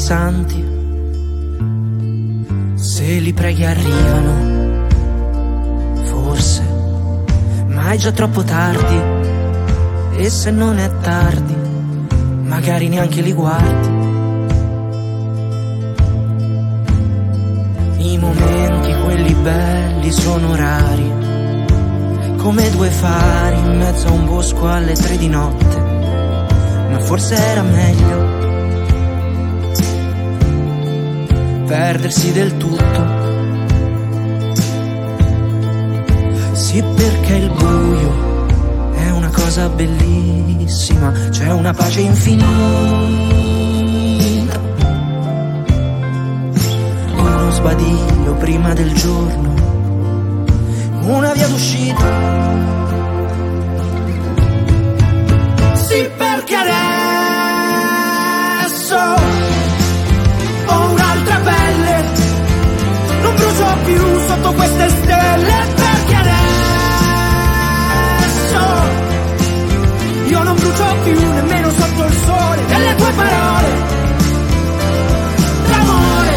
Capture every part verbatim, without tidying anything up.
santi, se li preghi arrivano, forse, ma è già troppo tardi. E se non è tardi, magari neanche li guardi. I momenti, quelli belli, sono rari, come due fari in mezzo a un bosco alle tre di notte. Ma forse era meglio perdersi del tutto. Sì, perché il buio è una cosa bellissima, c'è una pace infinita. Uno sbadiglio prima del giorno, una via d'uscita. Sì, perché adesso ho un'altra pelle, non brucio più sotto queste stelle. Perché adesso io non brucio più nemmeno sotto il sole delle tue parole d'amore.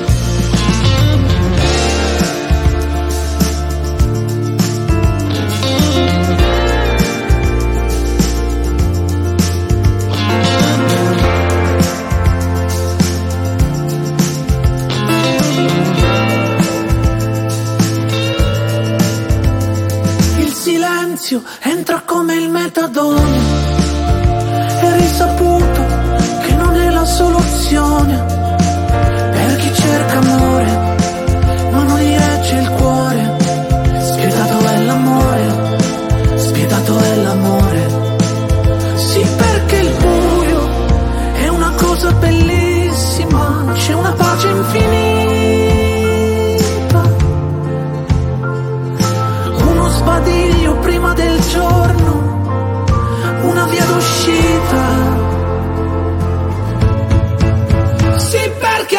Entra come il metadone, è risaputo che non è la soluzione per chi cerca amore ma non gli regge il cuore. Spietato è l'amore, spietato è l'amore. Sì, perché il buio è una cosa bellissima, c'è una pace infinita. Uno sbadiglio prima del giorno, una via d'uscita. Sì, perché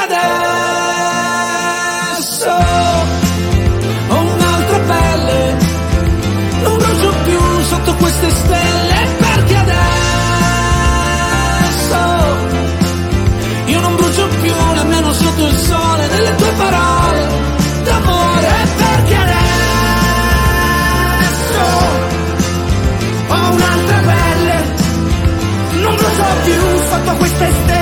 adesso ho un'altra pelle, non brucio più sotto queste stelle. Perché adesso io non brucio più nemmeno sotto il sole delle tue parole d'amore. Perché adesso ho un'altra pelle, non brucio più sotto queste stelle.